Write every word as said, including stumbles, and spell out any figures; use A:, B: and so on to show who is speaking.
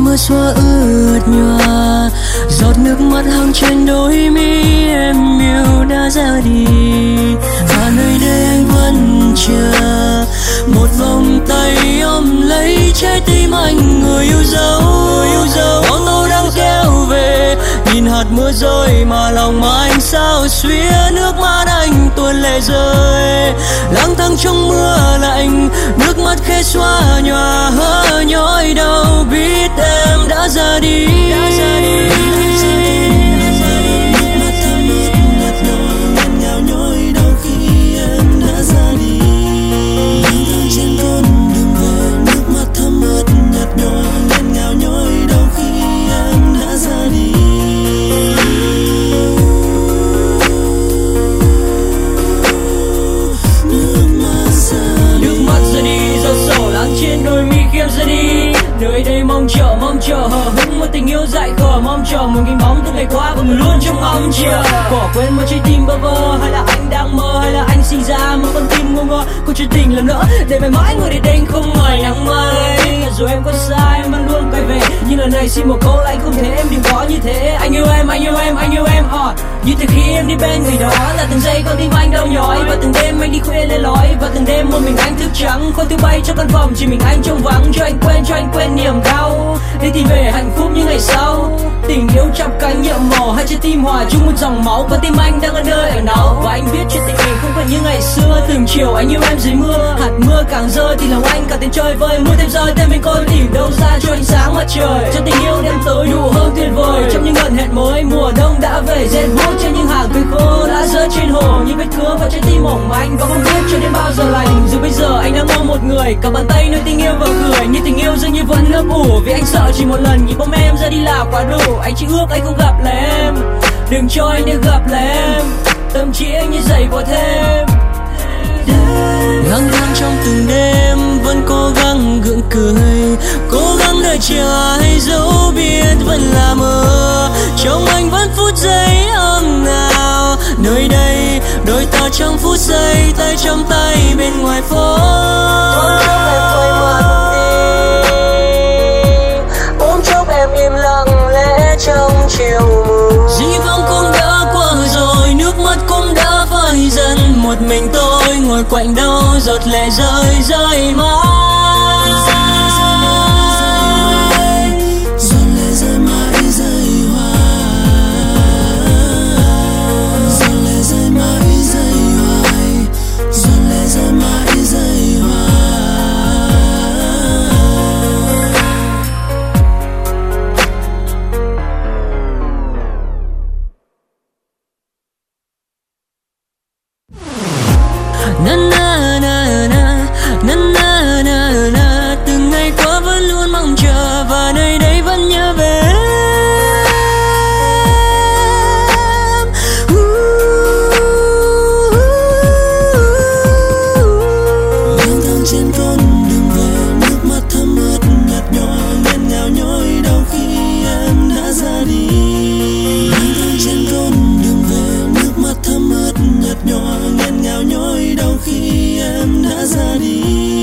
A: mưa xóa ướt nhòa, giọt nước mắt hăng trên đôi mi em yêu đã ra đi. Và nơi đây anh vẫn chờ một vòng tay ôm lấy trái tim anh, người yêu dấu, người yêu dấu. Ô tô đang kéo về, nhìn hạt mưa rơi mà lòng anh sao xuyến, nước mắt anh tuôn lệ rơi. Lang thang trong mưa lạnh, nước mắt khẽ xóa nhòa hớ nhói đau biết em đã ra đi. Đã ra đi. Trên đôi mi kia ra đi, nơi đây mong chờ mong chờ hờ hững một tình yêu dại khờ, mong chờ một nghìn bóng từng ngày qua và luôn trong mong chờ. Bỏ quên một trái tim bơ vơ, hay là anh đang mơ, hay là anh sinh ra một con tim ngu ngơ. Câu chuyện tình lần nữa để mãi mãi ngồi đây đêm không mời nắng mây. Rồi em có sai em vẫn luôn quay về, nhưng lần này xin một câu là anh không thể em đừng có như thế. Anh yêu em anh yêu em anh yêu em uh. Như từ khi em đi bên người đó là từng giây con tim anh đau nhói, và từng đêm anh đi khuya lên lối, và từng đêm một mình anh thức trắng. Khói thứ bay trong căn phòng chỉ mình anh trông vắng, cho anh quên cho anh quên niềm đau để tìm về hạnh phúc những ngày sau. Tình yêu chắp cánh nhiệm màu, hai trái tim hòa chung một dòng máu, và tim anh đang ở nơi ở nào. Và anh biết chuyện tình mình không còn như ngày xưa. Từng chiều anh yêu em dưới mưa, hạt mưa càng rơi thì lòng anh càng tiếng chơi vơi. Mưa thêm rơi tên mình coi tìm đâu ra cho ánh sáng mặt trời, cho tình yêu đem tới đủ hơn tuyệt vời. Trong những lần hẹn mới mùa đông đã về, rét buốt trên những hàng cây khô đã rơi trên hồ, những vết cứa và trái tim mỏng manh, và không biết cho đến bao giờ lành. Dù bây giờ anh đang mong một người cả bàn tay nơi tình yêu và cười, như tình yêu dường như vẫn ấp ủ, vì anh sợ chỉ một lần nhìn bóng em ra đi là quá đủ. Anh chỉ ước anh không gặp lại em, đừng cho anh được gặp lại em, tâm trí anh như dày vò thêm. Lang thang trong từng đêm vẫn cố gắng gượng cười, cố gắng đợi chờ ai dẫu biết vẫn là mơ. Trong anh vẫn phút giây ấm nào, nơi đây đôi ta trong phút giây, tay trong tay bên ngoài phố. Ôm chốc em im lặng lẽ trong chiều mù. Dĩ vãng cũng đã qua rồi, nước mắt cũng đã phai dần. Một mình tôi ngồi quạnh đâu, giọt lệ rơi rơi mãi. Giọt lệ rơi mãi rơi hoài, giọt lệ rơi mãi rơi hoài, giọt lệ rơi mãi rơi hoài. Na na na na na na na na, từng ngày qua vẫn luôn mong chờ, và nơi đây vẫn nhớ về em. Lang thang trên con đường về, nước mắt thấm ướt nhạt nhòa, nghẹn ngào nhói đau khi em đã ra đi. Lang thang trên con đường về, nước mắt thấm ướt nhạt nhòa, nghẹn ngào nhói đau khi em đã ra đi.